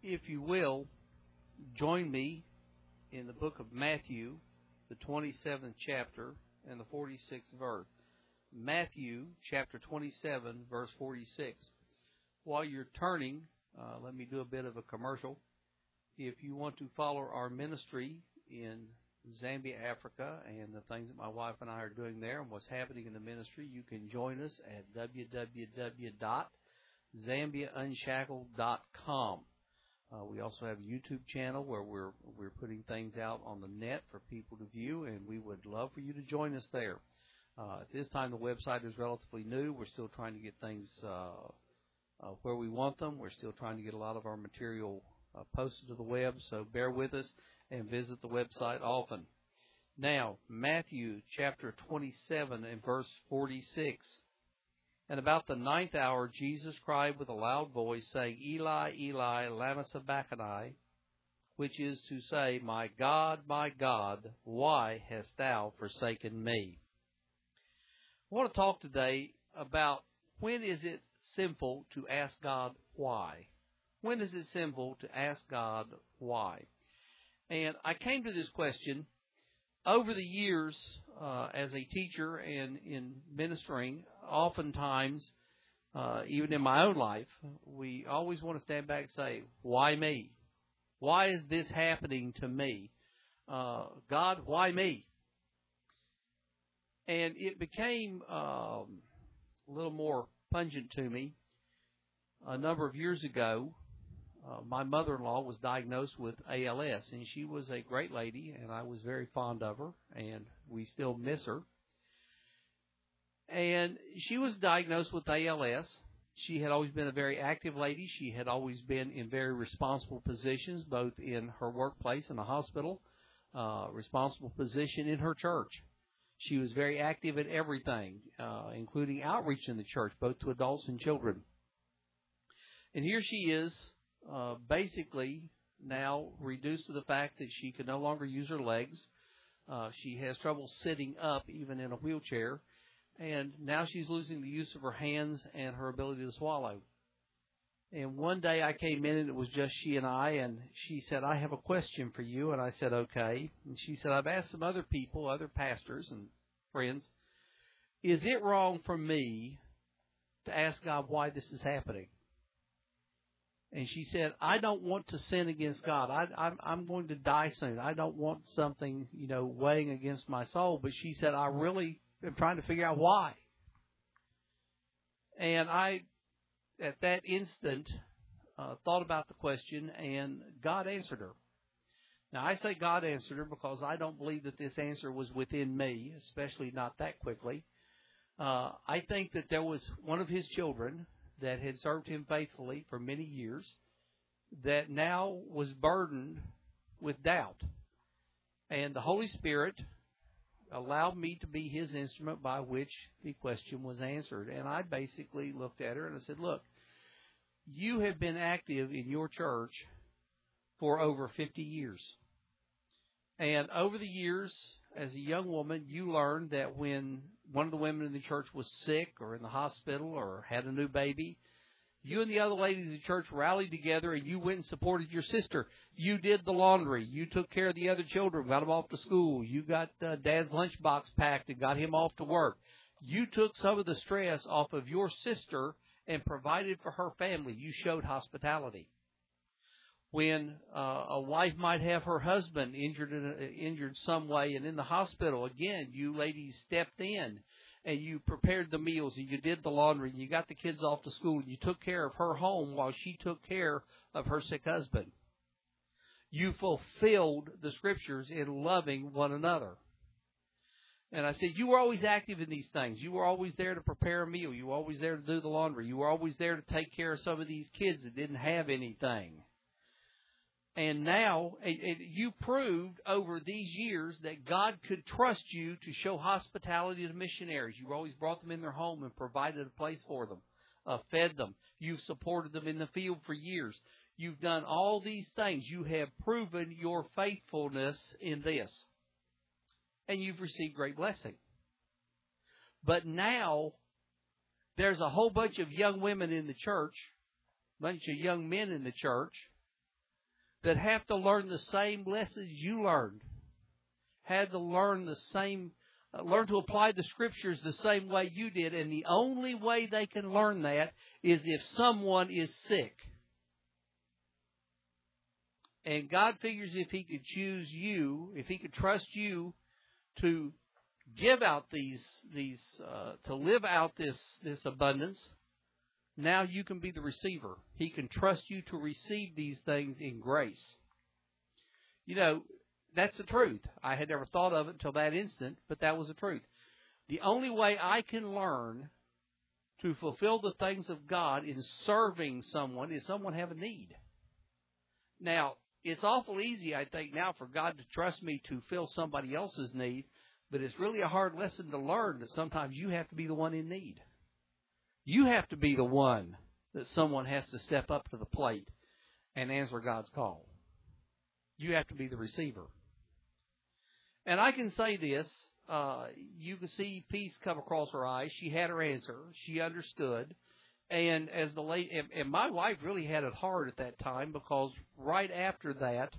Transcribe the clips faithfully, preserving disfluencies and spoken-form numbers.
if you will, join me in the book of Matthew, the twenty-seventh chapter and the forty-sixth verse. Matthew chapter twenty-seven, verse forty-six. While you're turning, uh, let me do a bit of a commercial. If you want to follow our ministry in Zambia, Africa, and the things that my wife and I are doing there and what's happening in the ministry, you can join us at w w w dot zambia unshackled dot com. Uh, we also have a YouTube channel where we're we're putting things out on the net for people to view, and we would love for you to join us there. Uh, at this time, the website is relatively new. We're still trying to get things uh, uh, where we want them. We're still trying to get a lot of our material uh, posted to the web, so bear with us and visit the website often. Now, Matthew chapter twenty-seven and verse forty-six. And about the ninth hour, Jesus cried with a loud voice, saying, Eli, Eli, lama sabachthani, which is to say, My God, my God, why hast thou forsaken me? I want to talk today about when is it sinful to ask God why? When is it sinful to ask God why? And I came to this question over the years uh, as a teacher and in ministering. Oftentimes, uh, even in my own life, we always want to stand back and say, why me? Why is this happening to me? Uh, God, why me? And it became um, a little more pungent to me a number of years ago. Uh, my mother-in-law was diagnosed with A L S, and she was a great lady, and I was very fond of her, and we still miss her. And she was diagnosed with A L S. She had always been a very active lady. She had always been in very responsible positions, both in her workplace in the hospital, uh, responsible position in her church. She was very active in everything, uh, including outreach in the church, both to adults and children. And here she is, uh, basically now reduced to the fact that she can no longer use her legs. Uh, she has trouble sitting up, even in a wheelchair. And now she's losing the use of her hands and her ability to swallow. And one day I came in and it was just she and I, and she said, I have a question for you. And I said, okay. And she said, I've asked some other people, other pastors and friends, is it wrong for me to ask God why this is happening? And she said, I don't want to sin against God. I, I'm, I'm going to die soon. I don't want something, you know, weighing against my soul. But she said, I really am trying to figure out why. And I, at that instant, uh, thought about the question, and God answered her. Now, I say God answered her because I don't believe that this answer was within me, especially not that quickly. Uh, I think that there was one of his children that had served him faithfully for many years that now was burdened with doubt. And the Holy Spirit allowed me to be his instrument by which the question was answered. And I basically looked at her and I said, look, you have been active in your church for over fifty years. And over the years, as a young woman, you learned that when one of the women in the church was sick or in the hospital or had a new baby, you and the other ladies in the church rallied together and you went and supported your sister. You did the laundry. You took care of the other children, got them off to school. You got uh, Dad's lunchbox packed and got him off to work. You took some of the stress off of your sister and provided for her family. You showed hospitality. When uh, a wife might have her husband injured in a, injured some way and in the hospital, again, you ladies stepped in and you prepared the meals and you did the laundry and you got the kids off to school and you took care of her home while she took care of her sick husband. You fulfilled the scriptures in loving one another. And I said, you were always active in these things. You were always there to prepare a meal. You were always there to do the laundry. You were always there to take care of some of these kids that didn't have anything. And now, and, and you proved over these years that God could trust you to show hospitality to missionaries. You always brought them in their home and provided a place for them, uh, fed them. You've supported them in the field for years. You've done all these things. You have proven your faithfulness in this. And you've received great blessing. But now, there's a whole bunch of young women in the church, a bunch of young men in the church, that have to learn the same lessons you learned, had to learn the same, uh, learn to apply the Scriptures the same way you did. And the only way they can learn that is if someone is sick. And God figures if He could choose you, if He could trust you to give out these, these, uh, to live out this, this abundance, now you can be the receiver. He can trust you to receive these things in grace. You know, that's the truth. I had never thought of it until that instant, but that was the truth. The only way I can learn to fulfill the things of God in serving someone is someone have a need. Now, it's awful easy, I think, now for God to trust me to fill somebody else's need, but it's really a hard lesson to learn that sometimes you have to be the one in need. You have to be the one that someone has to step up to the plate and answer God's call. You have to be the receiver. And I can say this, uh, you can see peace come across her eyes. She had her answer. She understood. And as the late, and, and my wife really had it hard at that time, because right after that,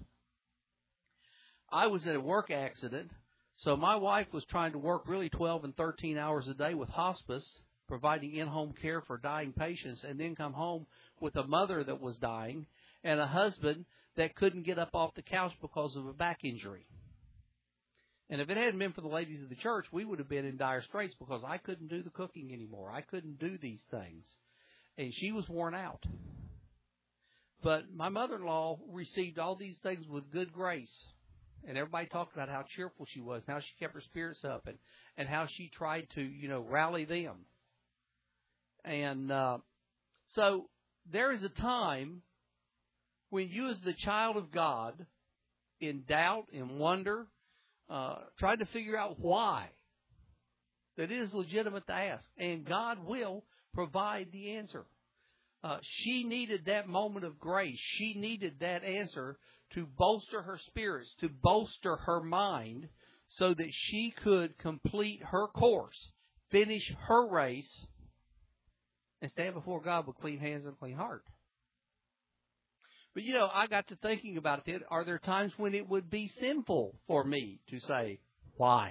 I was in a work accident. So my wife was trying to work really twelve and thirteen hours a day with hospice, providing in-home care for dying patients, and then come home with a mother that was dying and a husband that couldn't get up off the couch because of a back injury. And if it hadn't been for the ladies of the church, we would have been in dire straits, because I couldn't do the cooking anymore. I couldn't do these things. And she was worn out. But my mother-in-law received all these things with good grace. And everybody talked about how cheerful she was, and how she kept her spirits up, and, and how she tried to, you know, rally them. And uh, so there is a time when you, as the child of God, in doubt, in wonder, uh, try to figure out why, that it is legitimate to ask. And God will provide the answer. Uh, she needed that moment of grace. She needed that answer to bolster her spirits, to bolster her mind, so that she could complete her course, finish her race, and stand before God with clean hands and a clean heart. But, you know, I got to thinking about it. Are there times when it would be sinful for me to say, why?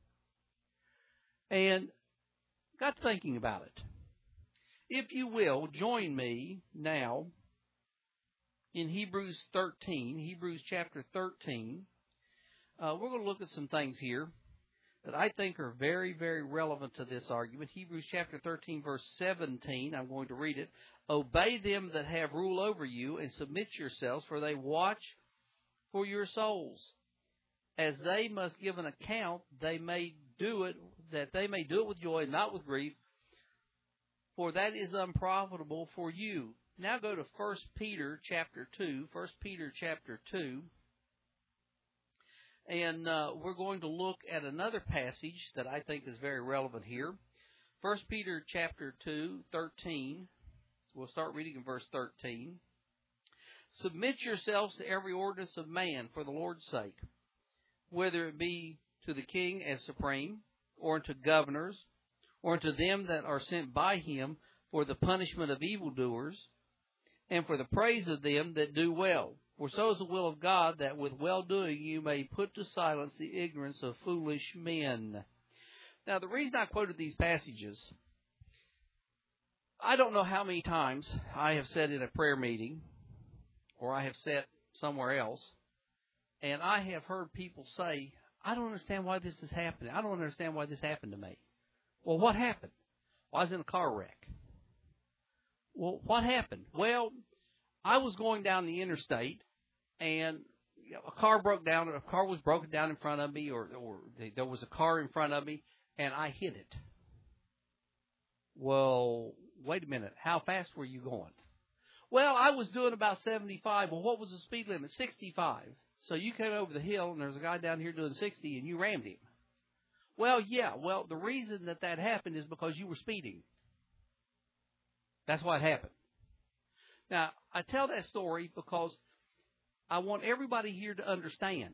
And got to thinking about it. If you will, join me now in Hebrews thirteen, Hebrews chapter thirteen. Uh, we're going to look at some things here that I think are very, very relevant to this argument. Hebrews chapter thirteen, verse seventeen, I'm going to read it. Obey them that have rule over you, and submit yourselves, for they watch for your souls. As they must give an account, they may do it, that they may do it with joy, not with grief, for that is unprofitable for you. Now go to First Peter chapter two, First Peter chapter two. And uh, we're going to look at another passage that I think is very relevant here. First Peter chapter two, thirteen. We'll start reading in verse thirteen. Submit yourselves to every ordinance of man for the Lord's sake, whether it be to the king as supreme, or unto governors, or unto them that are sent by him for the punishment of evildoers, and for the praise of them that do well. For so is the will of God, that with well-doing you may put to silence the ignorance of foolish men. Now, the reason I quoted these passages, I don't know how many times I have said in a prayer meeting, or I have said somewhere else, and I have heard people say, I don't understand why this is happening. I don't understand why this happened to me. Well, what happened? Well, I was in a car wreck. Well, what happened? Well, I was going down the interstate, and you know, a car broke down. A car was broken down in front of me, or, or there was a car in front of me, and I hit it. Well, wait a minute. How fast were you going? Well, I was doing about seventy-five. Well, what was the speed limit? sixty-five. So you came over the hill, and there's a guy down here doing sixty, and you rammed him. Well, yeah. Well, the reason that that happened is because you were speeding. That's why it happened. Now, I tell that story because I want everybody here to understand.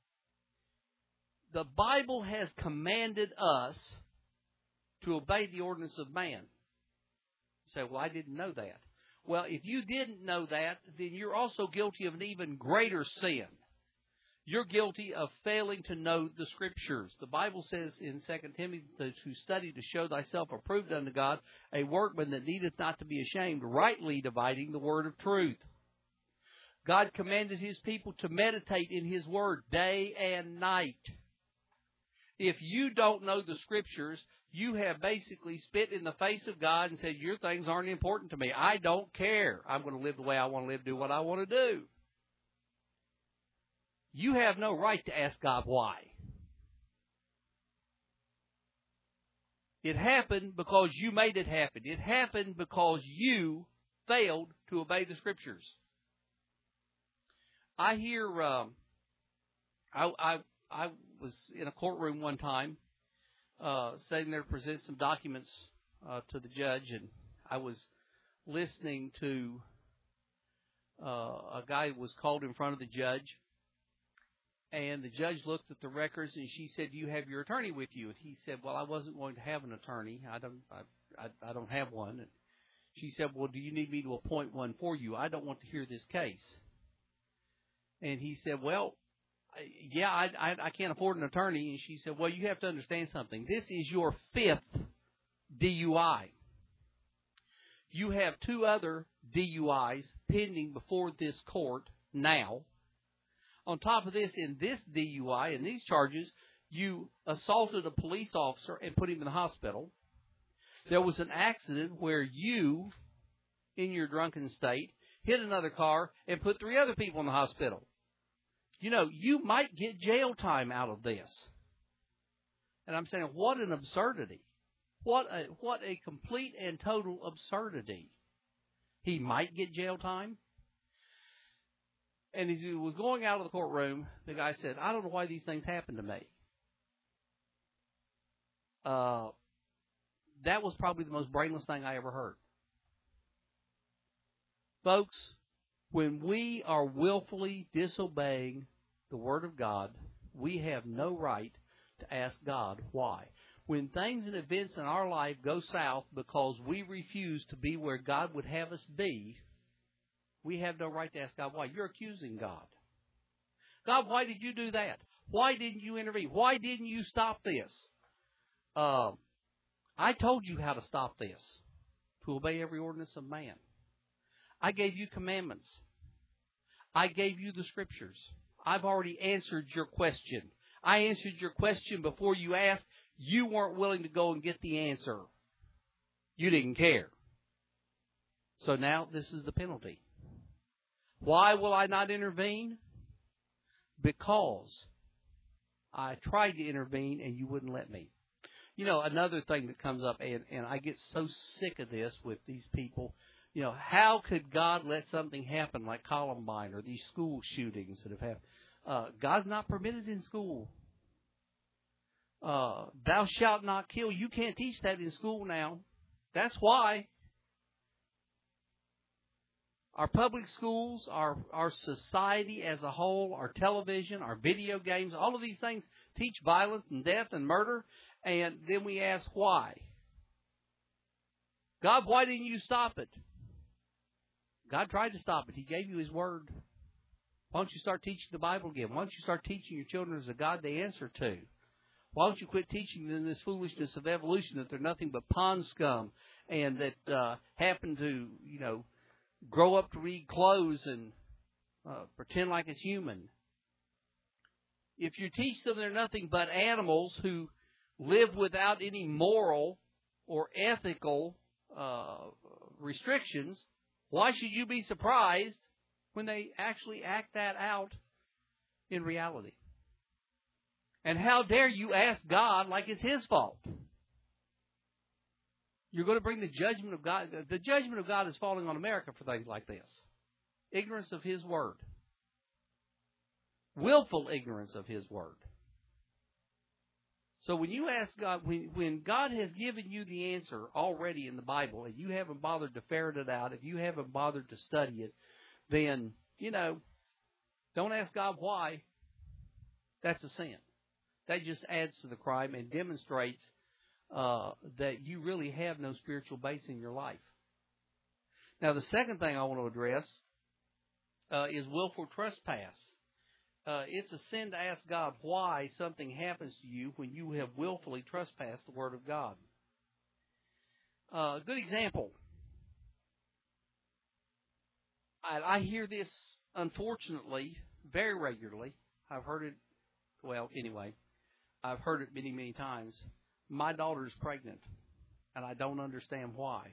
The Bible has commanded us to obey the ordinance of man. You say, well, I didn't know that. Well, if you didn't know that, then you're also guilty of an even greater sin. You're guilty of failing to know the Scriptures. The Bible says in Second Timothy to study to show thyself approved unto God, a workman that needeth not to be ashamed, rightly dividing the word of truth. God commanded His people to meditate in His Word day and night. If you don't know the Scriptures, you have basically spit in the face of God and said, your things aren't important to me. I don't care. I'm going to live the way I want to live, do what I want to do. You have no right to ask God why. It happened because you made it happen. It happened because you failed to obey the Scriptures. I hear, um, I, I, I was in a courtroom one time, uh, sitting there to present some documents uh, to the judge, and I was listening to uh, a guy who was called in front of the judge, and the judge looked at the records, and she said, "Do you have your attorney with you?" And he said, "Well, I wasn't going to have an attorney. I don't, I, I, I don't have one." And she said, "Well, do you need me to appoint one for you? I don't want to hear this case." And he said, "Well, yeah, I, I, I can't afford an attorney." And she said, "Well, you have to understand something. This is your fifth D U I. You have two other D U Is pending before this court now. On top of this, in this D U I, in these charges, you assaulted a police officer and put him in the hospital. There was an accident where you, in your drunken state, hit another car and put three other people in the hospital. You know, you might get jail time out of this." And I'm saying, what an absurdity. What a, what a complete and total absurdity. He might get jail time. And as he was going out of the courtroom, the guy said, "I don't know why these things happen to me." Uh, that was probably the most brainless thing I ever heard. Folks, when we are willfully disobeying the Word of God, we have no right to ask God why. When things and events in our life go south because we refuse to be where God would have us be, we have no right to ask God why. You're accusing God. God, why did you do that? Why didn't you intervene? Why didn't you stop this? Uh, I told you how to stop this, to obey every ordinance of man. I gave you commandments. I gave you the Scriptures. I've already answered your question. I answered your question before you asked. You weren't willing to go and get the answer. You didn't care. So now this is the penalty. Why will I not intervene? Because I tried to intervene and you wouldn't let me. You know, another thing that comes up, and, and I get so sick of this with these people, you know, how could God let something happen like Columbine or these school shootings that have happened? Uh, God's not permitted in school. Uh, thou shalt not kill. You can't teach that in school now. That's why. Our public schools, our, our society as a whole, our television, our video games, all of these things teach violence and death and murder. And then we ask why. God, why didn't you stop it? God tried to stop it. He gave you His Word. Why don't you start teaching the Bible again? Why don't you start teaching your children as a God they answer to? Why don't you quit teaching them this foolishness of evolution, that they're nothing but pond scum and that uh, happen to, you know, grow up to read clothes and uh, pretend like it's human? If you teach them they're nothing but animals who live without any moral or ethical uh, restrictions, why should you be surprised when they actually act that out in reality? And how dare you ask God like it's His fault? You're going to bring the judgment of God. The judgment of God is falling on America for things like this. Ignorance of His Word. Willful ignorance of His Word. So when you ask God, when, when God has given you the answer already in the Bible, and you haven't bothered to ferret it out, if you haven't bothered to study it, then, you know, don't ask God why. That's a sin. That just adds to the crime and demonstrates uh, that you really have no spiritual base in your life. Now, the second thing I want to address uh, is willful trespass. Uh, it's a sin to ask God why something happens to you when you have willfully trespassed the Word of God. A uh, good example. I, I hear this, unfortunately, very regularly. I've heard it, well, anyway, I've heard it many, many times. My daughter's pregnant, and I don't understand why.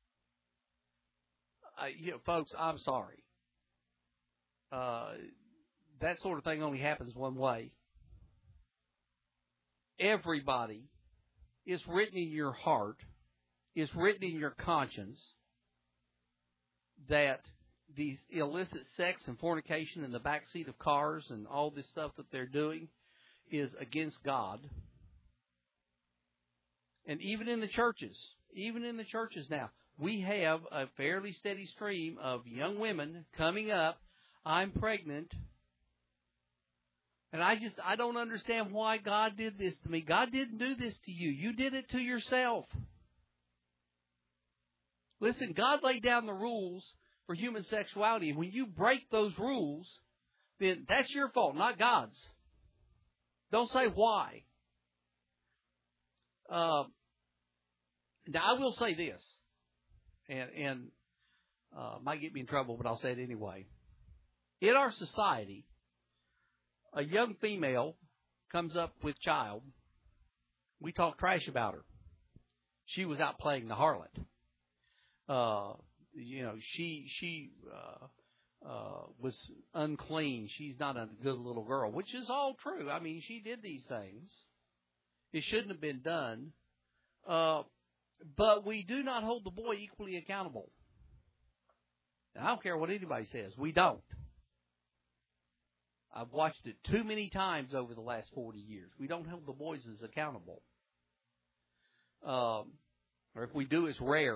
Uh, you know, folks, I'm sorry. Uh, that sort of thing only happens one way. Everybody, it's written in your heart, it's written in your conscience that the illicit sex and fornication in the backseat of cars and all this stuff that they're doing is against God. And even in the churches, even in the churches now, we have a fairly steady stream of young women coming up. I'm pregnant. And I just, I don't understand why God did this to me. God didn't do this to you. You did it to yourself. Listen, God laid down the rules for human sexuality. And when you break those rules, then that's your fault, not God's. Don't say why. Uh, now, I will say this, and, and uh, might get me in trouble, but I'll say it anyway. In our society, a young female comes up with child. We talk trash about her. She was out playing the harlot. Uh, you know, she she uh, uh, was unclean. She's not a good little girl, which is all true. I mean, she did these things. It shouldn't have been done. Uh, but we do not hold the boy equally accountable. And I don't care what anybody says. We don't. I've watched it too many times over the last forty years. We don't hold the boys as accountable. Um, or if we do, it's rare.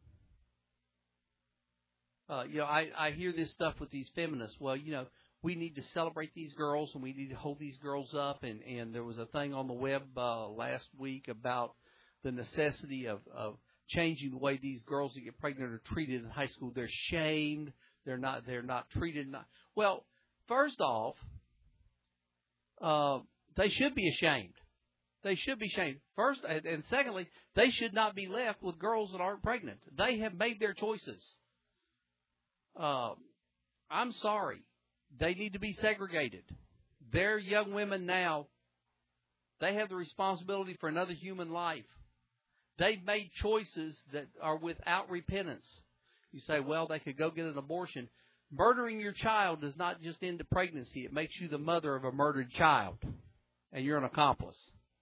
Uh, you know, I, I hear this stuff with these feminists. Well, you know, we need to celebrate these girls and we need to hold these girls up. And, and there was a thing on the web uh, last week about the necessity of, of changing the way these girls that get pregnant are treated in high school. They're shamed. They're not. They're not treated. Not, well, first off, uh, they should be ashamed. They should be ashamed. First, and, and secondly, they should not be left with girls that aren't pregnant. They have made their choices. Uh, I'm sorry. They need to be segregated. They're young women now. They have the responsibility for another human life. They've made choices that are without repentance. You say, well, they could go get an abortion. Murdering your child does not just end the pregnancy. It makes you the mother of a murdered child, and you're an accomplice.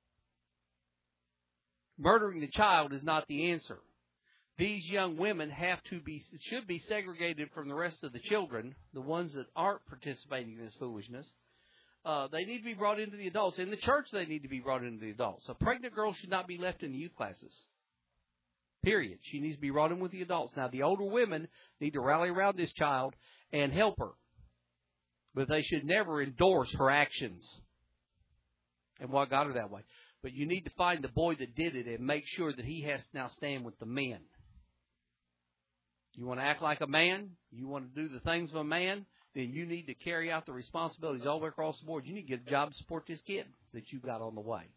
Murdering the child is not the answer. These young women have to be, should be segregated from the rest of the children, the ones that aren't participating in this foolishness. Uh, they need to be brought into the adults. In the church, they need to be brought into the adults. A pregnant girl should not be left in the youth classes. Period. She needs to be brought in with the adults. Now, the older women need to rally around this child and help her. But they should never endorse her actions and what got her that way. But you need to find the boy that did it and make sure that he has to now stand with the men. You want to act like a man? You want to do the things of a man? Then you need to carry out the responsibilities all the way across the board. You need to get a job to support this kid that you've got on the way.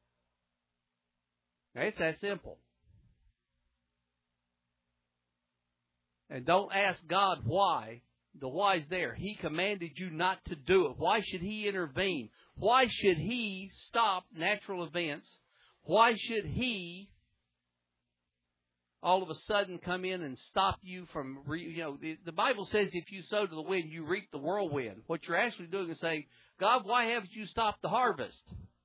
Now, it's that simple. And don't ask God why. The why's there. He commanded you not to do it. Why should He intervene? Why should He stop natural events? Why should He all of a sudden come in and stop you from, re, you know, the, the Bible says if you sow to the wind, you reap the whirlwind. What you're actually doing is saying, God, why haven't you stopped the harvest?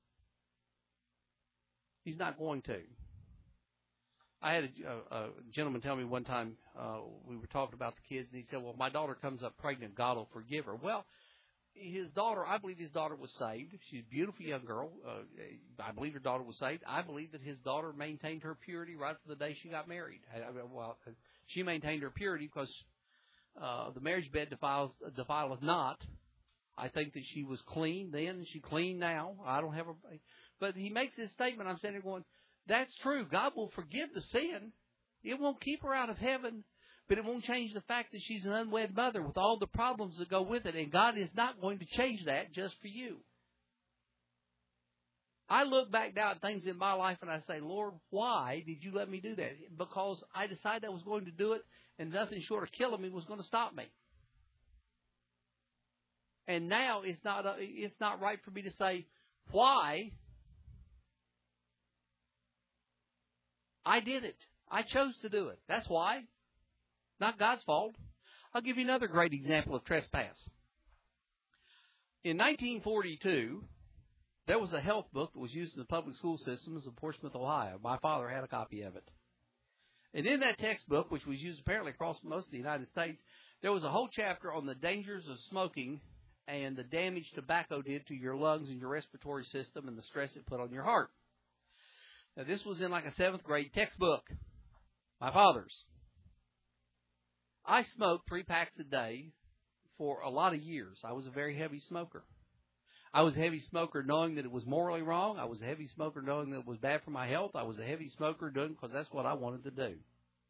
He's not going to. I had a, a gentleman tell me one time, uh, we were talking about the kids, and he said, well, my daughter comes up pregnant, God will forgive her. Well, his daughter, I believe his daughter was saved. She's a beautiful young girl. Uh, I believe her daughter was saved. I believe that his daughter maintained her purity right from the day she got married. I, I, well, she maintained her purity because uh, the marriage bed defiles, defileth not. I think that she was clean then, and she's clean now. I don't have a... But he makes this statement, I'm sitting there going, that's true. God will forgive the sin. It won't keep her out of heaven. But it won't change the fact that she's an unwed mother with all the problems that go with it. And God is not going to change that just for you. I look back now at things in my life and I say, Lord, why did you let me do that? Because I decided I was going to do it, and nothing short of killing me was going to stop me. And now it's not a, it's not right for me to say, why? I did it. I chose to do it. That's why. Not God's fault. I'll give you another great example of trespass. In nineteen forty-two, there was a health book that was used in the public school systems of Portsmouth, Ohio. My father had a copy of it. And in that textbook, which was used apparently across most of the United States, there was a whole chapter on the dangers of smoking and the damage tobacco did to your lungs and your respiratory system and the stress it put on your heart. Now, this was in like a seventh grade textbook. My father's. I smoked three packs a day for a lot of years. I was a very heavy smoker. I was a heavy smoker knowing that it was morally wrong. I was a heavy smoker knowing that it was bad for my health. I was a heavy smoker doing it because that's what I wanted to do.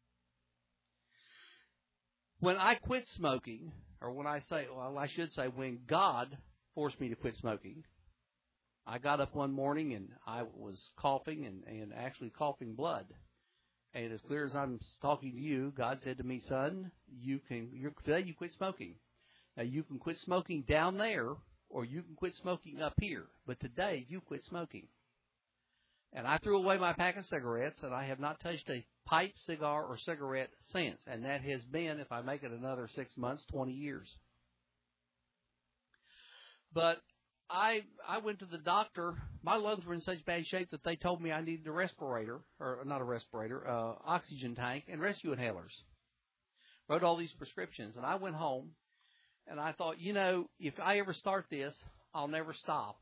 When I quit smoking, or when I say, well, I should say when God forced me to quit smoking, I got up one morning and I was coughing and, and actually coughing blood. And as clear as I'm talking to you, God said to me, son, you can, you're, today you quit smoking. Now you can quit smoking down there, or you can quit smoking up here. But today you quit smoking. And I threw away my pack of cigarettes, and I have not touched a pipe, cigar, or cigarette since. And that has been, if I make it another six months, twenty years. But I I went to the doctor. My lungs were in such bad shape that they told me I needed a respirator, or not a respirator, uh, oxygen tank, and rescue inhalers. Wrote all these prescriptions, and I went home, and I thought, you know, if I ever start this, I'll never stop.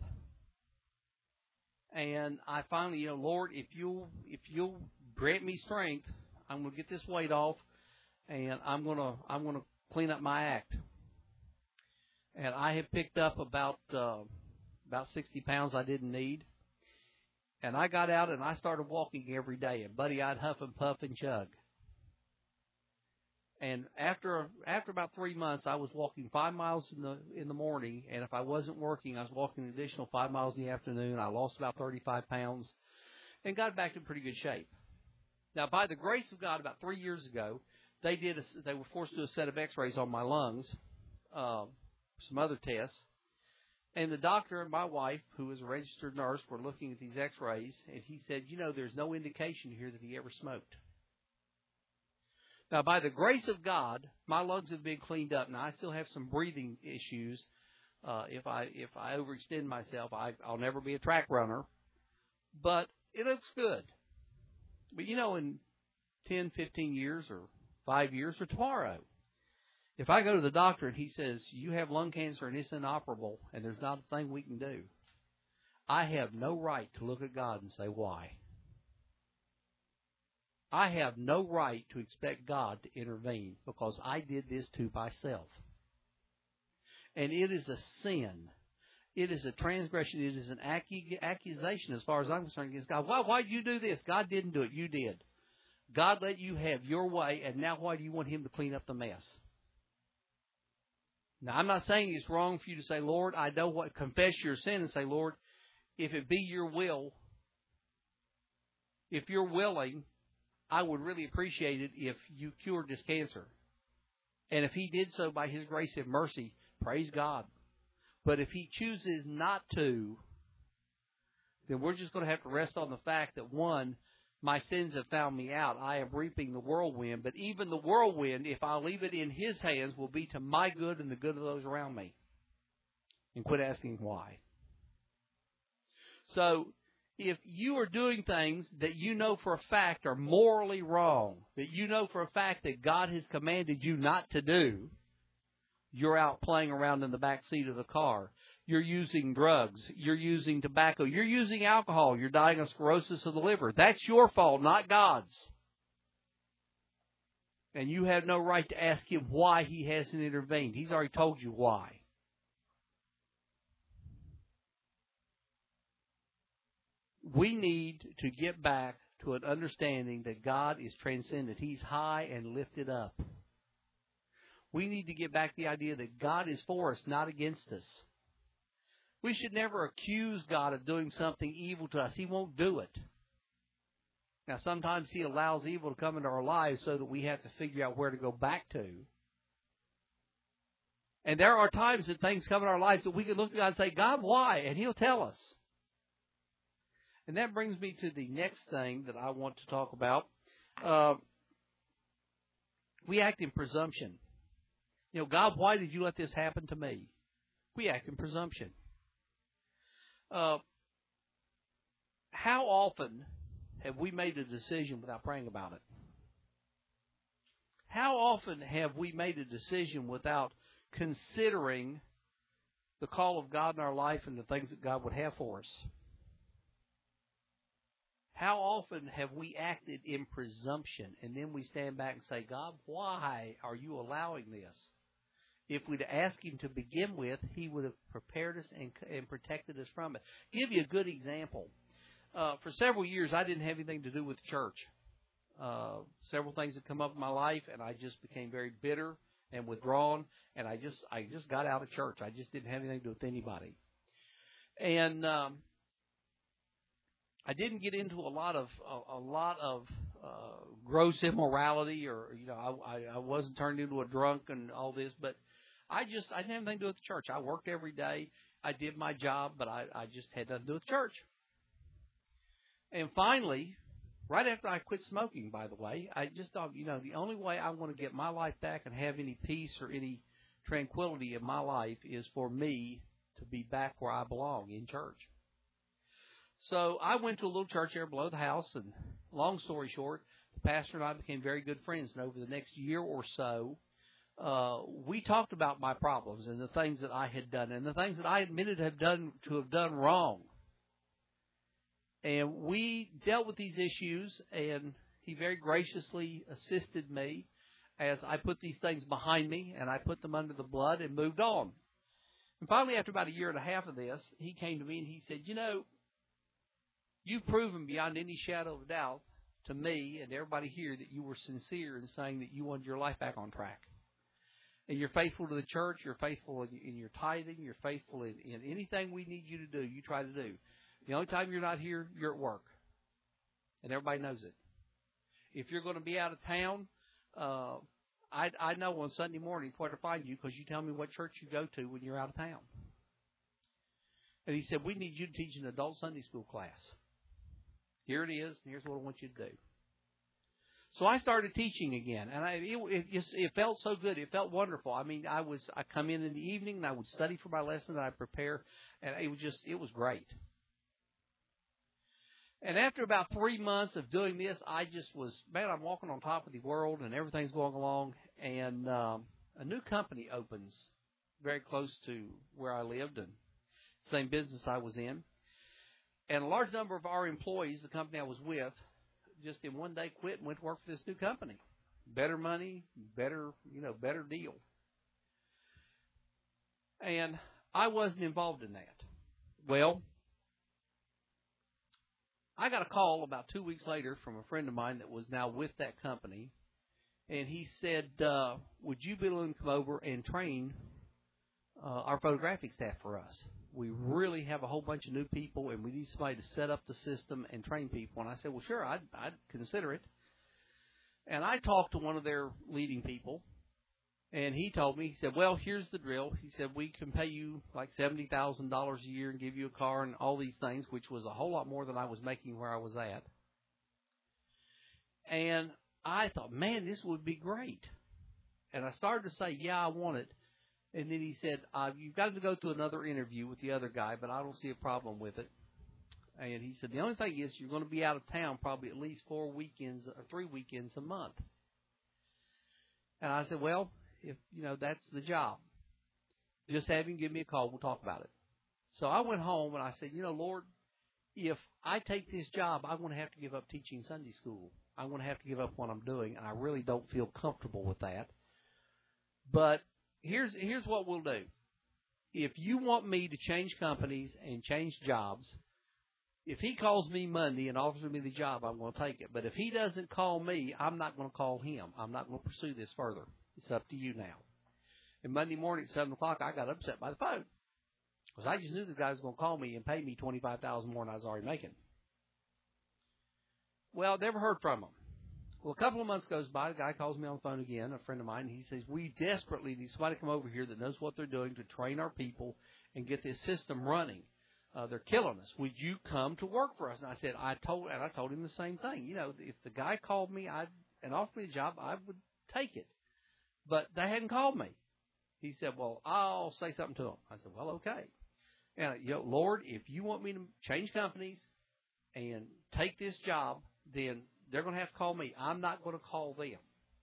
And I finally, you know, Lord, if you'll if you'll grant me strength, I'm going to get this weight off, and I'm going to I'm going to clean up my act. And I had picked up about uh, about sixty pounds I didn't need. And I got out and I started walking every day. And, buddy, I'd huff and puff and chug. And after after about three months, I was walking five miles in the in the morning. And if I wasn't working, I was walking an additional five miles in the afternoon. I lost about thirty-five pounds and got back in pretty good shape. Now, by the grace of God, about three years ago, they did a, they were forced to do a set of X-rays on my lungs. Uh, some other tests, and the doctor and my wife, who was a registered nurse, were looking at these X-rays, and he said, you know, there's no indication here that he ever smoked. Now, by the grace of God, my lungs have been cleaned up. Now, I still have some breathing issues. Uh, if I if I overextend myself, I, I'll never be a track runner, but it looks good. But, you know, in ten, fifteen years or five years or tomorrow, if I go to the doctor and he says, you have lung cancer and it's inoperable and there's not a thing we can do, I have no right to look at God and say, why? I have no right to expect God to intervene because I did this to myself. And it is a sin. It is a transgression. It is an accusation as far as I'm concerned against God. Why, why did you do this? God didn't do it. You did. God let you have your way, and now why do you want Him to clean up the mess? Now, I'm not saying it's wrong for you to say, Lord, I know what, confess your sin and say, Lord, if it be your will, if you're willing, I would really appreciate it if you cured this cancer. And if He did so by His grace and mercy, praise God. But if He chooses not to, then we're just going to have to rest on the fact that, one, my sins have found me out. I am reaping the whirlwind. But even the whirlwind, if I leave it in His hands, will be to my good and the good of those around me. And quit asking why. So, if you are doing things that you know for a fact are morally wrong, that you know for a fact that God has commanded you not to do, you're out playing around in the back seat of the car. You're using drugs. You're using tobacco. You're using alcohol. You're dying of cirrhosis of the liver. That's your fault, not God's. And you have no right to ask Him why He hasn't intervened. He's already told you why. We need to get back to an understanding that God is transcendent. He's high and lifted up. We need to get back the idea that God is for us, not against us. We should never accuse God of doing something evil to us. He won't do it. Now, sometimes He allows evil to come into our lives so that we have to figure out where to go back to. And there are times that things come in our lives that we can look at God and say, God, why? And He'll tell us. And that brings me to the next thing that I want to talk about. Uh, we act in presumption. You know, God, why did you let this happen to me? We act in presumption. Uh, how often have we made a decision without praying about it? How often have we made a decision without considering the call of God in our life and the things that God would have for us? How often have we acted in presumption and then we stand back and say, God, why are you allowing this? If we'd asked Him to begin with, He would have prepared us and, and protected us from it. I'll give you a good example. Uh, for several years, I didn't have anything to do with the church. Uh, several things had come up in my life, and I just became very bitter and withdrawn, and I just I just got out of church. I just didn't have anything to do with anybody. And um, I didn't get into a lot of a, a lot of uh, gross immorality, or you know, I, I wasn't turned into a drunk and all this, but I just I didn't have anything to do with the church. I worked every day. I did my job, but I, I just had nothing to do with church. And finally, right after I quit smoking, by the way, I just thought, you know, the only way I want to get my life back and have any peace or any tranquility in my life is for me to be back where I belong, in church. So I went to a little church there below the house, and long story short, the pastor and I became very good friends. And over the next year or so, uh, we talked about my problems and the things that I had done and the things that I admitted to have done to have done wrong. And we dealt with these issues, and he very graciously assisted me as I put these things behind me, and I put them under the blood and moved on. And finally, after about a year and a half of this, he came to me and he said, you know, you've proven beyond any shadow of doubt to me and everybody here that you were sincere in saying that you wanted your life back on track. And you're faithful to the church, you're faithful in, in your tithing, you're faithful in, in anything we need you to do, you try to do. The only time you're not here, you're at work. And everybody knows it. If you're going to be out of town, uh, I, I know on Sunday morning where to find you because you tell me what church you go to when you're out of town. And he said, we need you to teach an adult Sunday school class. Here it is, and here's what I want you to do. So I started teaching again, and I, it, it just it felt so good. It felt wonderful. I mean, I was I come in in the evening, and I would study for my lesson, and I'd prepare, and it was just it was great. And after about three months of doing this, I just was, man, I'm walking on top of the world and everything's going along. And um, a new company opens very close to where I lived and same business I was in. And a large number of our employees, the company I was with, just in one day quit and went to work for this new company. Better money, better, you know, better deal. And I wasn't involved in that. Well, I got a call about two weeks later from a friend of mine that was now with that company, and he said, uh, would you be willing to come over and train uh, our photographic staff for us? We really have a whole bunch of new people, and we need somebody to set up the system and train people. And I said, well, sure, I'd, I'd consider it. And I talked to one of their leading people, and he told me, he said, well, here's the drill. He said, we can pay you like seventy thousand dollars a year and give you a car and all these things, which was a whole lot more than I was making where I was at. And I thought, man, this would be great. And I started to say, yeah, I want it. And then he said, uh, you've got to go to another interview with the other guy, but I don't see a problem with it. And he said, the only thing is you're going to be out of town probably at least four weekends or three weekends a month. And I said, well, if, you know, that's the job. Just have him give me a call. We'll talk about it. So I went home and I said, you know, Lord, if I take this job, I'm going to have to give up teaching Sunday school. I'm going to have to give up what I'm doing, and I really don't feel comfortable with that. But here's here's what we'll do. If you want me to change companies and change jobs, if he calls me Monday and offers me the job, I'm going to take it. But if he doesn't call me, I'm not going to call him. I'm not going to pursue this further. It's up to you now. And Monday morning at seven o'clock, I got upset by the phone. Because I just knew the guy was going to call me and pay me twenty-five thousand dollars more than I was already making. Well, never heard from him. Well, a couple of months goes by, the guy calls me on the phone again, a friend of mine, and he says, we desperately need somebody to come over here that knows what they're doing to train our people and get this system running. Uh, they're killing us. Would you come to work for us? And I said, I told, and I told him the same thing. You know, if the guy called me I and offered me a job, I would take it. But they hadn't called me. He said, well, I'll say something to them. I said, well, okay. And, you know, Lord, if you want me to change companies and take this job, then they're going to have to call me. I'm not going to call them.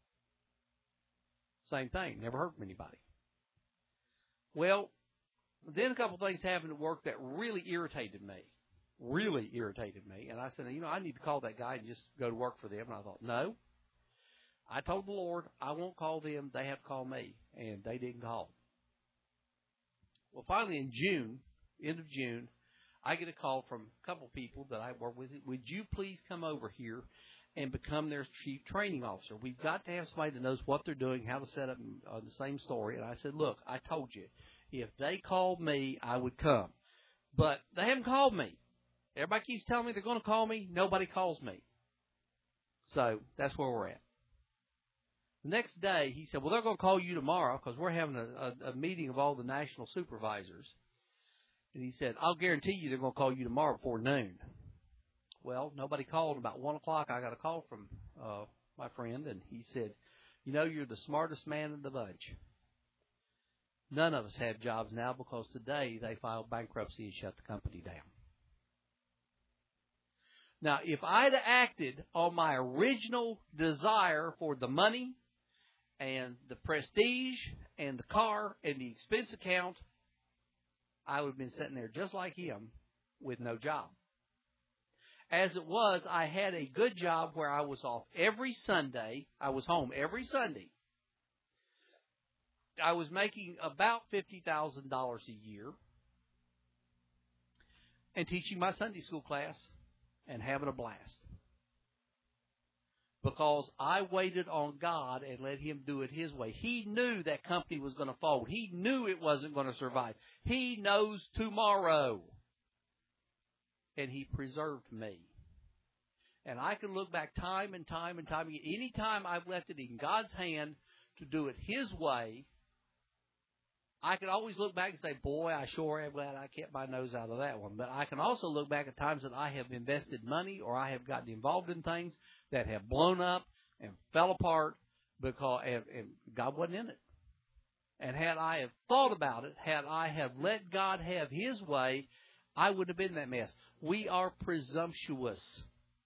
Same thing. Never heard from anybody. Well, then a couple of things happened at work that really irritated me. Really irritated me. And I said, you know, I need to call that guy and just go to work for them. And I thought, no. I told the Lord, I won't call them. They have to call me. And they didn't call. Well, finally in June, end of June, I get a call from a couple of people that I work with. Would you please come over here and become their chief training officer? We've got to have somebody that knows what they're doing, how to set up uh, the same story. And I said, look, I told you, if they called me, I would come. But they haven't called me. Everybody keeps telling me they're going to call me. Nobody calls me. So that's where we're at. The next day, he said, well, they're going to call you tomorrow because we're having a, a, a meeting of all the national supervisors. And he said, I'll guarantee you they're going to call you tomorrow before noon. Well, nobody called. About one o'clock, I got a call from uh, my friend, and he said, you know, you're the smartest man in the bunch. None of us have jobs now because today they filed bankruptcy and shut the company down. Now, if I'd acted on my original desire for the money and the prestige and the car and the expense account, I would have been sitting there just like him with no job. As it was, I had a good job where I was off every Sunday. I was home every Sunday. I was making about fifty thousand dollars a year and teaching my Sunday school class and having a blast. Because I waited on God and let Him do it His way. He knew that company was going to fold. He knew it wasn't going to survive. He knows tomorrow. And He preserved me. And I can look back time and time and time again. Any time I've left it in God's hand to do it His way, I can always look back and say, boy, I sure am glad I kept my nose out of that one. But I can also look back at times that I have invested money or I have gotten involved in things that have blown up and fell apart because and, and God wasn't in it. And had I have thought about it, had I have let God have His way, I wouldn't have been in that mess. We are presumptuous.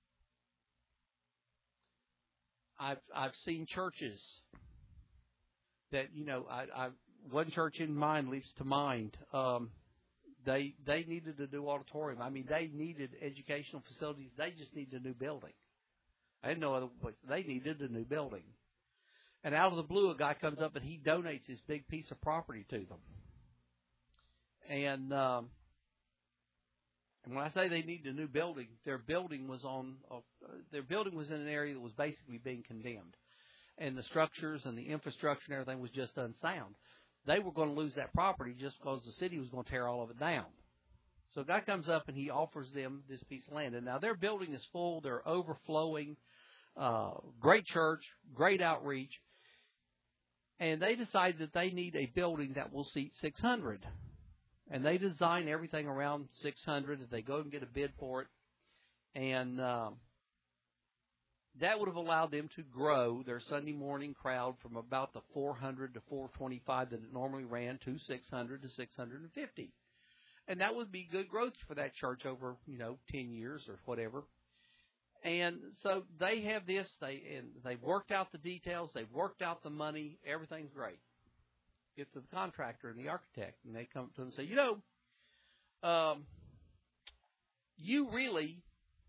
I've I've seen churches that, you know, I, I one church in mind leaps to mind. Um, they they needed a new auditorium. I mean, they needed educational facilities. They just needed a new building. I didn't know other place. They needed a new building. And out of the blue, a guy comes up and he donates this big piece of property to them. And um, and when I say they needed a new building, their building was on uh, their building was in an area that was basically being condemned, and the structures and the infrastructure and everything was just unsound. They were going to lose that property just because the city was going to tear all of it down. So a guy comes up and he offers them this piece of land. And now their building is full. They're overflowing. Uh, great church, great outreach. And they decide that they need a building that will seat six hundred. And they design everything around six hundred. They go and get a bid for it. And um, that would have allowed them to grow their Sunday morning crowd from about the four hundred to four twenty-five that it normally ran to six hundred to six hundred fifty. And that would be good growth for that church over, you know, ten years or whatever. And so they have this, they and they've worked out the details, they've worked out the money, everything's great. Get to the contractor and the architect, and they come to them and say, you know, um, you really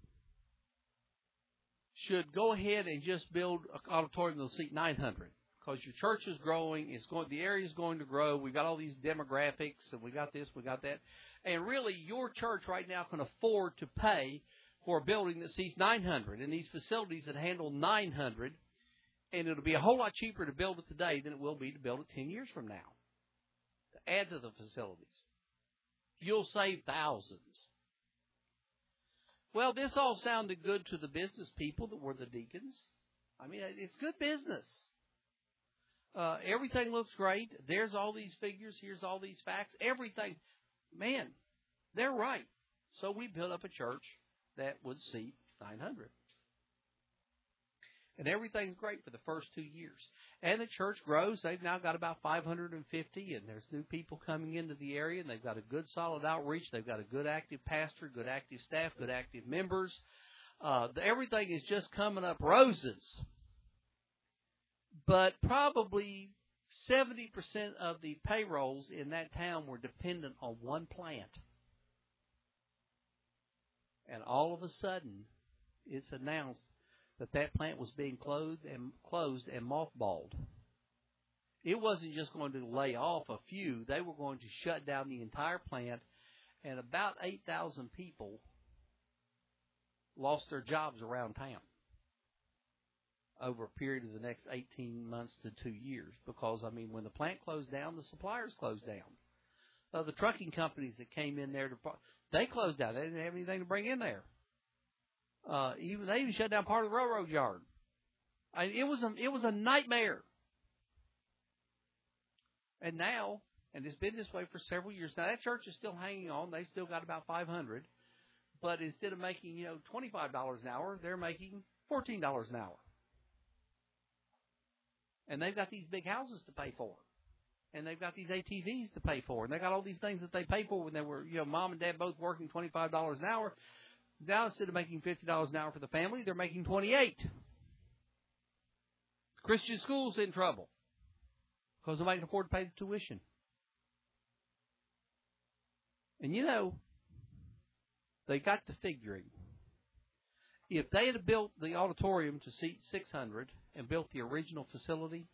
should go ahead and just build an auditorium that will seat nine hundred because your church is growing. It's going, the area is going to grow. We've got all these demographics, and we got this, we got that. And really, your church right now can afford to pay for a building that seats nine hundred and these facilities that handle nine hundred. And it'll be a whole lot cheaper to build it today than it will be to build it ten years from now. To add to the facilities. You'll save thousands. Well, this all sounded good to the business people that were the deacons. I mean, it's good business. Uh, everything looks great. There's all these figures. Here's all these facts. Everything. Man, they're right. So we built up a church that would seat nine hundred. And everything's great for the first two years. And the church grows. They've now got about five hundred fifty, and there's new people coming into the area, and they've got a good, solid outreach. They've got a good, active pastor, good, active staff, good, active members. Uh, everything is just coming up roses. But probably seventy percent of the payrolls in that town were dependent on one plant. And all of a sudden, it's announced that that plant was being closed and closed and mothballed. It wasn't just going to lay off a few. They were going to shut down the entire plant, and about eight thousand people lost their jobs around town over a period of the next eighteen months to two years. Because, I mean, when the plant closed down, the suppliers closed down. Uh, the trucking companies that came in there, to, they closed down. They didn't have anything to bring in there. Uh, even they even shut down part of the railroad yard. I, it was a it was a nightmare. And now, and it's been this way for several years. Now that church is still hanging on. They still got about five hundred, but instead of making you know twenty five dollars an hour, they're making fourteen dollars an hour. And they've got these big houses to pay for, and they've got these A T Vs to pay for, and they got all these things that they pay for when they were you know mom and dad both working twenty five dollars an hour. Now, instead of making fifty dollars an hour for the family, they're making twenty-eight dollars. Christian school's in trouble because nobody can afford to pay the tuition. And, you know, they got to figuring, if they had built the auditorium to seat six hundred and built the original facility,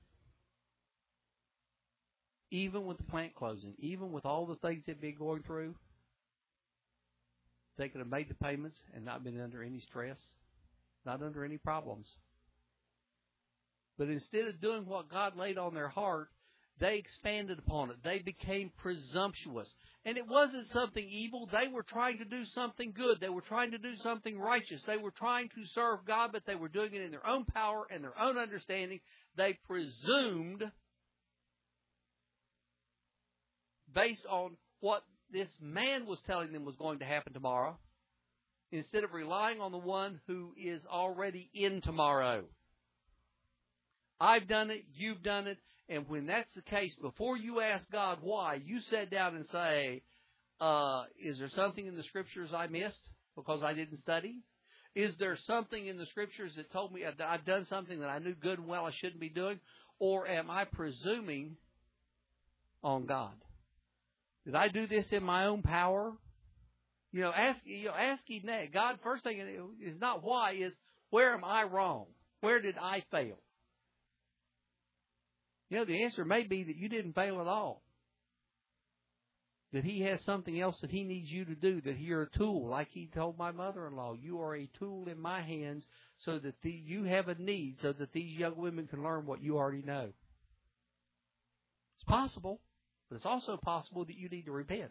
even with the plant closing, even with all the things they'd been going through, they could have made the payments and not been under any stress, not under any problems. But instead of doing what God laid on their heart, they expanded upon it. They became presumptuous. And it wasn't something evil. They were trying to do something good. They were trying to do something righteous. They were trying to serve God, but they were doing it in their own power and their own understanding. They presumed based on what this man was telling them was going to happen tomorrow, instead of relying on the one who is already in tomorrow. I've done it, you've done it, and when that's the case, before you ask God why, you sit down and say, uh, is there something in the Scriptures I missed because I didn't study? Is there something in the Scriptures that told me that I've done something that I knew good and well I shouldn't be doing? Or am I presuming on God? Did I do this in my own power? You know, ask, you know, ask him that. God, first thing is not why, is where am I wrong? Where did I fail? You know, the answer may be that you didn't fail at all. That he has something else that he needs you to do, that you're a tool. Like he told my mother-in-law, you are a tool in my hands so that the, you have a need so that these young women can learn what you already know. It's possible. But it's also possible that you need to repent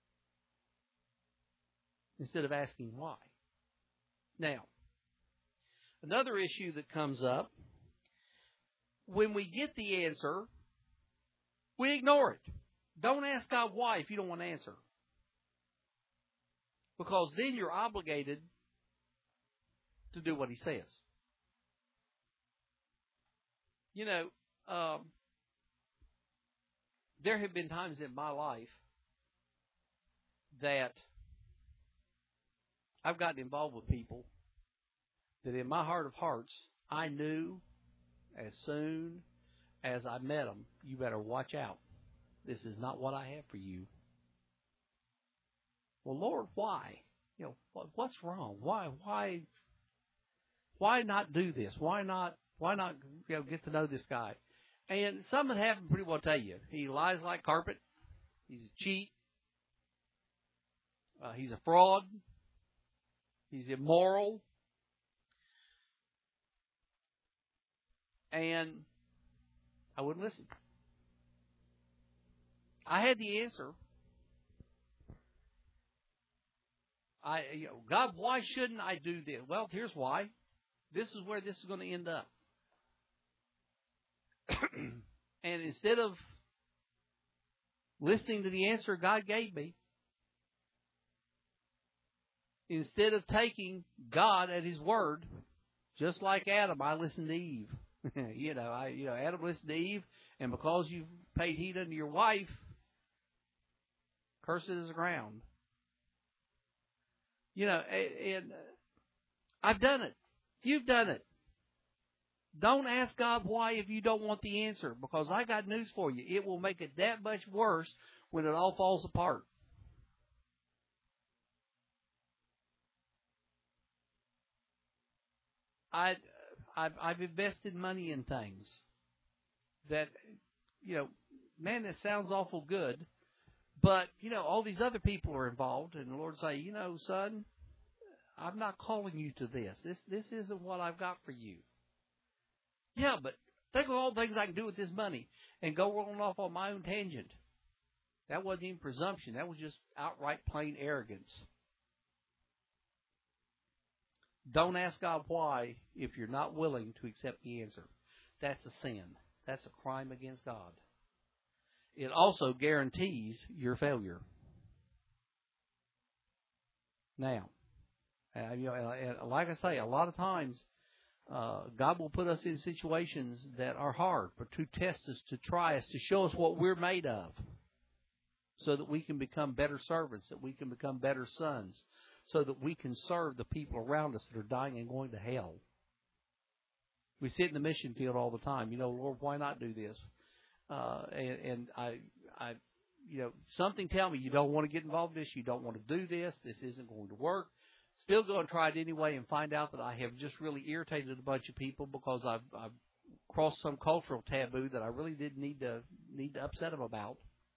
instead of asking why. Now, another issue that comes up, when we get the answer, we ignore it. Don't ask God why if you don't want to answer. Because then you're obligated to do what he says. You know, um, there have been times in my life that I've gotten involved with people that in my heart of hearts, I knew as soon as I met them, you better watch out. This is not what I have for you. Well, Lord, why? You know, what, what's wrong? Why, why, why not do this? Why not, why not, you know, get to know this guy? And something happened pretty well tell you. He lies like carpet. He's a cheat. Uh, he's a fraud. He's immoral. And I wouldn't listen. I had the answer. I, you know, God, why shouldn't I do this? Well, here's why. This is where this is going to end up. And instead of listening to the answer God gave me, instead of taking God at His word, just like Adam, I listened to Eve. you know, I, you know, Adam listened to Eve, and because you paid heed unto your wife, cursed is the ground. You know, and I've done it. You've done it. Don't ask God why if you don't want the answer, because I got news for you. It will make it that much worse when it all falls apart. I, I've, I've invested money in things that, you know, man, that sounds awful good. But, you know, all these other people are involved, and the Lord say, you know, son, I'm not calling you to this. This this isn't what I've got for you. Yeah, but think of all the things I can do with this money and go rolling off on my own tangent. That wasn't even presumption. That was just outright plain arrogance. Don't ask God why if you're not willing to accept the answer. That's a sin. That's a crime against God. It also guarantees your failure. Now, uh, you know, like I say, a lot of times uh, God will put us in situations that are hard, but to test us, to try us, to show us what we're made of, so that we can become better servants, that we can become better sons, so that we can serve the people around us that are dying and going to hell. We sit in the mission field all the time. You know, Lord, why not do this? Uh, and, and I, I, you know, something tell me you don't want to get involved in this. You don't want to do this. This isn't going to work. Still go and try it anyway and find out that I have just really irritated a bunch of people because I've, I've crossed some cultural taboo that I really didn't need to need to upset them about.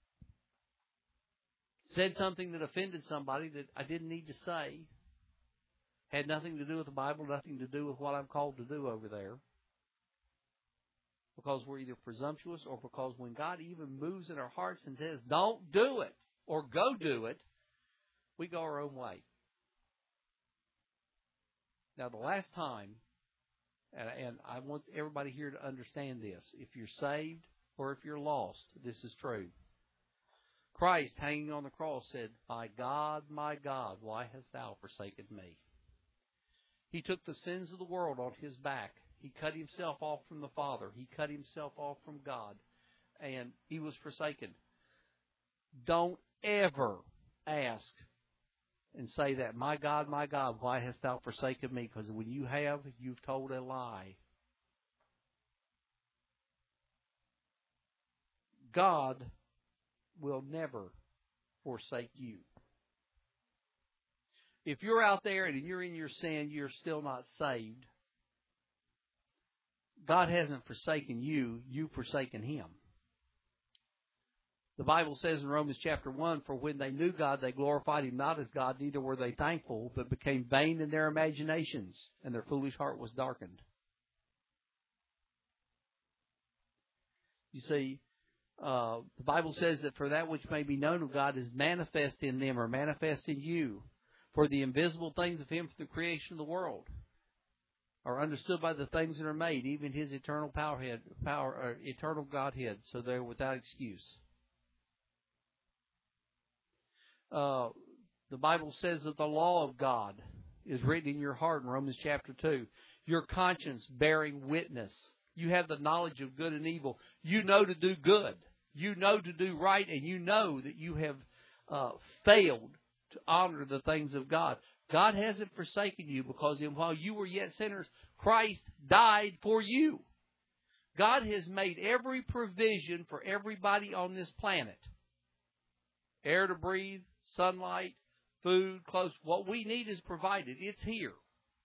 Said something that offended somebody that I didn't need to say. Had nothing to do with the Bible, nothing to do with what I'm called to do over there. Because we're either presumptuous or because when God even moves in our hearts and says, don't do it or go do it, we go our own way. Now, the last time, and, and I want everybody here to understand this, if you're saved or if you're lost, this is true. Christ, hanging on the cross, said, my God, my God, why hast thou forsaken me? He took the sins of the world on His back. He cut Himself off from the Father. He cut Himself off from God. And He was forsaken. Don't ever ask and say that, my God, my God, why hast thou forsaken me? Because when you have, you've told a lie. God will never forsake you. If you're out there and you're in your sin, you're still not saved. God hasn't forsaken you, you've forsaken Him. The Bible says in Romans chapter one, for when they knew God, they glorified Him not as God, neither were they thankful, but became vain in their imaginations, and their foolish heart was darkened. You see, uh, the Bible says that for that which may be known of God is manifest in them, or manifest in you, for the invisible things of Him from the creation of the world are understood by the things that are made, even His eternal power head, power, or eternal Godhead, so they're without excuse. Uh, the Bible says that the law of God is written in your heart in Romans chapter two. Your conscience bearing witness. You have the knowledge of good and evil. You know to do good. You know to do right, and you know that you have uh, failed to honor the things of God. God hasn't forsaken you, because while you were yet sinners, Christ died for you. God has made every provision for everybody on this planet. Air to breathe, sunlight, food, clothes. What we need is provided. It's here.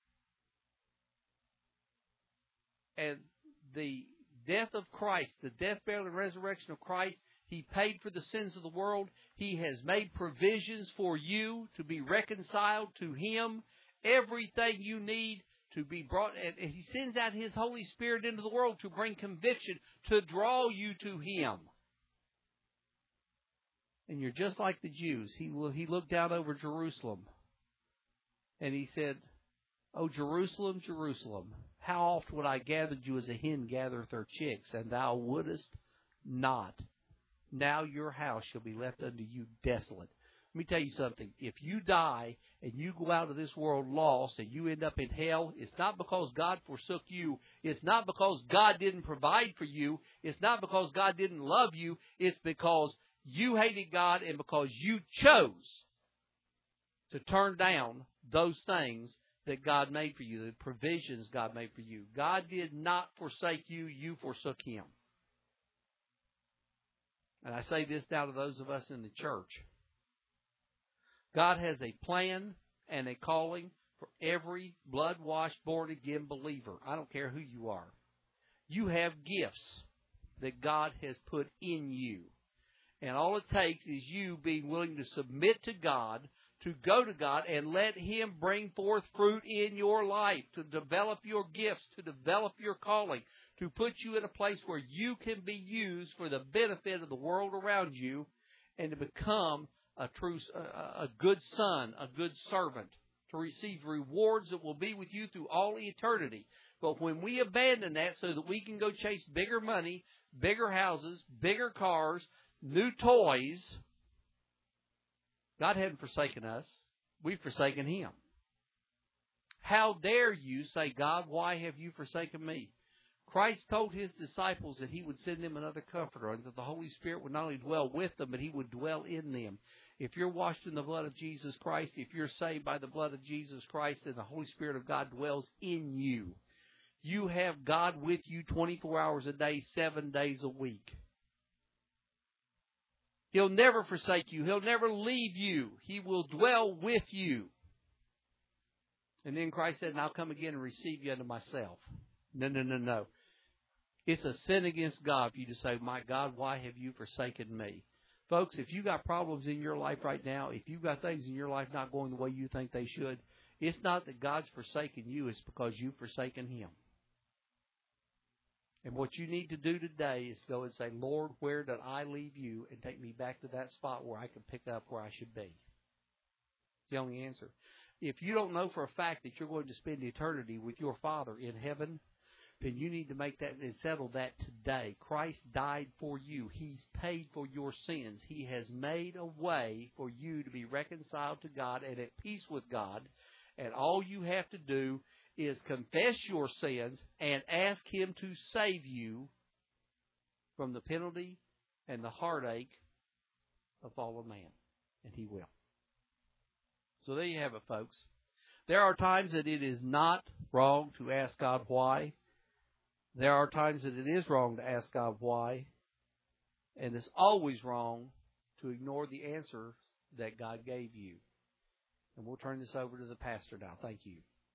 And the death of Christ, the death, burial, and resurrection of Christ, He paid for the sins of the world. He has made provisions for you to be reconciled to Him. Everything you need to be brought, and He sends out His Holy Spirit into the world to bring conviction, to draw you to Him. And you're just like the Jews. He, he looked down over Jerusalem, and He said, "O Jerusalem, Jerusalem, how oft would I gather you as a hen gathereth her chicks, and thou wouldest not. Now your house shall be left unto you desolate." Let me tell you something. If you die and you go out of this world lost and you end up in hell, it's not because God forsook you. It's not because God didn't provide for you. It's not because God didn't love you. It's because you hated God and because you chose to turn down those things that God made for you, the provisions God made for you. God did not forsake you. You forsook Him. And I say this now to those of us in the church. God has a plan and a calling for every blood-washed, born-again believer. I don't care who you are. You have gifts that God has put in you. And all it takes is you being willing to submit to God, to go to God and let Him bring forth fruit in your life, to develop your gifts, to develop your calling, to put you in a place where you can be used for the benefit of the world around you and to become a true, a, a good son, a good servant, to receive rewards that will be with you through all eternity. But when we abandon that so that we can go chase bigger money, bigger houses, bigger cars, new toys, God hadn't forsaken us. We've forsaken Him. How dare you say, "God, why have you forsaken me?" Christ told His disciples that He would send them another comforter, and that the Holy Spirit would not only dwell with them, but He would dwell in them. If you're washed in the blood of Jesus Christ, if you're saved by the blood of Jesus Christ, then the Holy Spirit of God dwells in you. You have God with you twenty-four hours a day, seven days a week. He'll never forsake you. He'll never leave you. He will dwell with you. And then Christ said, "And I'll come again and receive you unto myself." No, no, no, no. It's a sin against God for you to say, "My God, why have you forsaken me?" Folks, if you got problems in your life right now, if you've got things in your life not going the way you think they should, it's not that God's forsaken you. It's because you've forsaken Him. And what you need to do today is go and say, "Lord, where did I leave you?" and take me back to that spot where I can pick up where I should be. It's the only answer. If you don't know for a fact that you're going to spend eternity with your Father in heaven, then you need to make that and settle that today. Christ died for you. He's paid for your sins. He has made a way for you to be reconciled to God and at peace with God. And all you have to do is confess your sins and ask Him to save you from the penalty and the heartache of fallen man. And He will. So there you have it, folks. There are times that it is not wrong to ask God why. There are times that it is wrong to ask God why. And it's always wrong to ignore the answer that God gave you. And we'll turn this over to the pastor now. Thank you.